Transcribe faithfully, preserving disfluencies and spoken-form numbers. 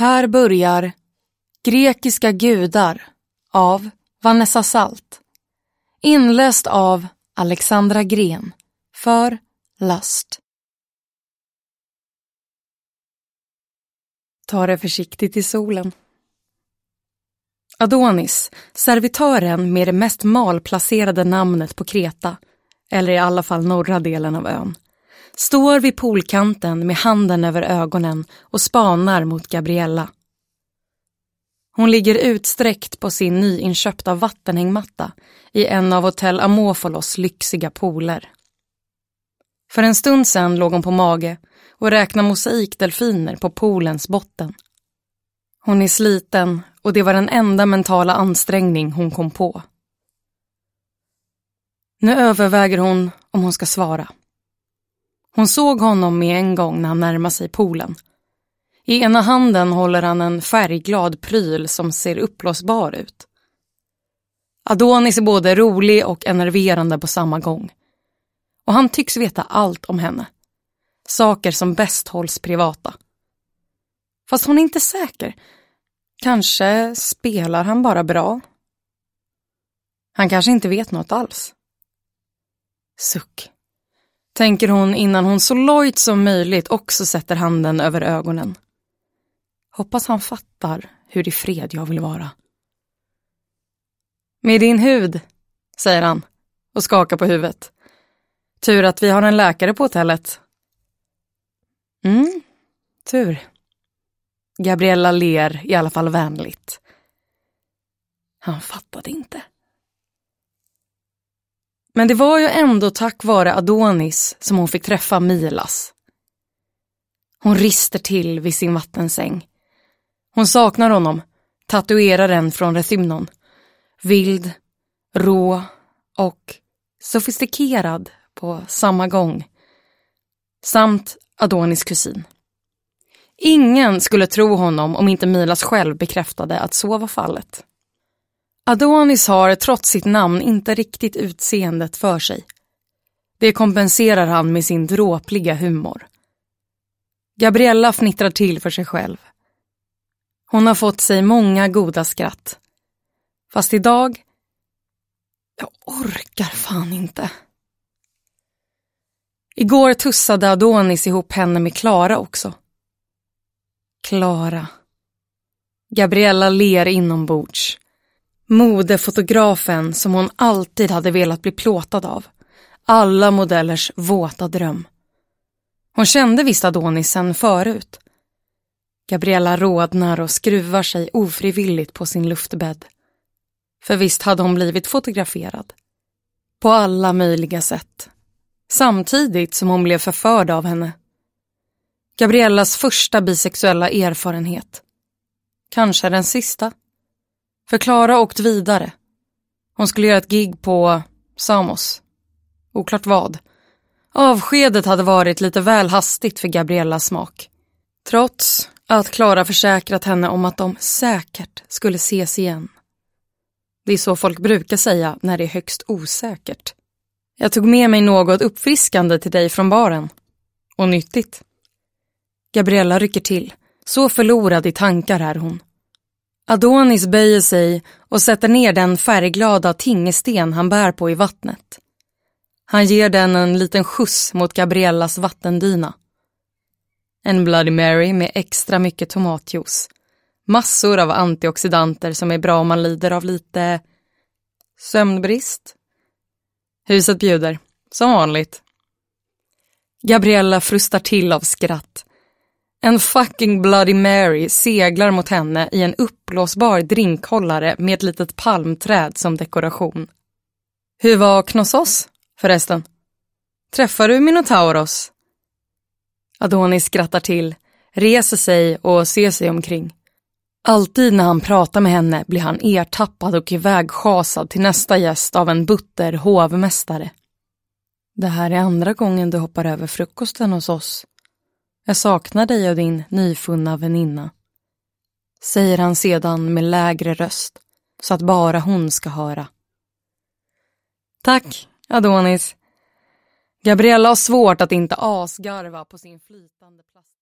Här börjar Grekiska gudar av Vanessa Salt. Inläst av Alexandra Gren för Lust. Ta det försiktigt i solen. Adonis, servitören med det mest malplacerade namnet på Kreta, eller i alla fall norra delen av ön, står vid poolkanten med handen över ögonen och spanar mot Gabriella. Hon ligger utsträckt på sin nyinköpta vattenhängmatta i en av hotell Amofolos lyxiga pooler. För en stund sedan låg hon på mage och räknade mosaikdelfiner på poolens botten. Hon är sliten och det var den enda mentala ansträngning hon kom på. Nu överväger hon om hon ska svara. Hon såg honom med en gång när han närmade sig poolen. I ena handen håller han en färgglad pryl som ser uppblåsbar ut. Adonis är både rolig och enerverande på samma gång. Och han tycks veta allt om henne. Saker som bäst hålls privata. Fast hon är inte säker. Kanske spelar han bara bra. Han kanske inte vet något alls. Suck. Tänker hon innan hon så lojt som möjligt också sätter handen över ögonen. Hoppas han fattar hur i fred jag vill vara. Med din hud, säger han och skakar på huvudet. Tur att vi har en läkare på hotellet. Mm, tur. Gabriella ler i alla fall vänligt. Han fattade inte. Men det var ju ändå tack vare Adonis som hon fick träffa Milas. Hon rister till vid sin vattensäng. Hon saknar honom, tatueraren från Rethymnon. Vild, rå och sofistikerad på samma gång. Samt Adonis kusin. Ingen skulle tro honom om inte Milas själv bekräftade att så var fallet. Adonis har trots sitt namn inte riktigt utseendet för sig. Det kompenserar han med sin dråpliga humor. Gabriella fnittrar till för sig själv. Hon har fått sig många goda skratt. Fast idag... Jag orkar fan inte. Igår tussade Adonis ihop henne med Klara också. Klara. Gabriella ler inombords. Modefotografen som hon alltid hade velat bli plåtad av. Alla modellers våta dröm. Hon kände visst Adonis sen förut. Gabriella rodnar och skruvar sig ofrivilligt på sin luftbädd. För visst hade hon blivit fotograferad. På alla möjliga sätt. Samtidigt som hon blev förförd av henne. Gabriellas första bisexuella erfarenhet. Kanske den sista. För Klara åkt vidare. Hon skulle göra ett gig på Samos. Oklart vad. Avskedet hade varit lite väl hastigt för Gabriellas smak. Trots att Klara försäkrat henne om att de säkert skulle ses igen. Det är så folk brukar säga när det är högst osäkert. Jag tog med mig något uppfriskande till dig från baren. Och nyttigt. Gabriella rycker till. Så förlorad i tankar är hon. Adonis böjer sig och sätter ner den färgglada tingesten han bär på i vattnet. Han ger den en liten skjuts mot Gabriellas vattendyna. En Bloody Mary med extra mycket tomatjuice. Massor av antioxidanter som är bra om man lider av lite sömnbrist. Huset bjuder, som vanligt. Gabriella frustar till av skratt. En fucking Bloody Mary seglar mot henne i en uppblåsbar drinkhållare med ett litet palmträd som dekoration. Hur var Knossos, förresten? Träffar du Minotauros? Adonis skrattar till, reser sig och ser sig omkring. Alltid när han pratar med henne blir han ertappad och ivägschasad till nästa gäst av en butter hovmästare. Det här är andra gången du hoppar över frukosten hos oss. Jag saknar dig och din nyfunna väninna. Säger han sedan med lägre röst, så att bara hon ska höra. Tack, Adonis. Gabriella har svårt att inte asgarva på sin flytande plast.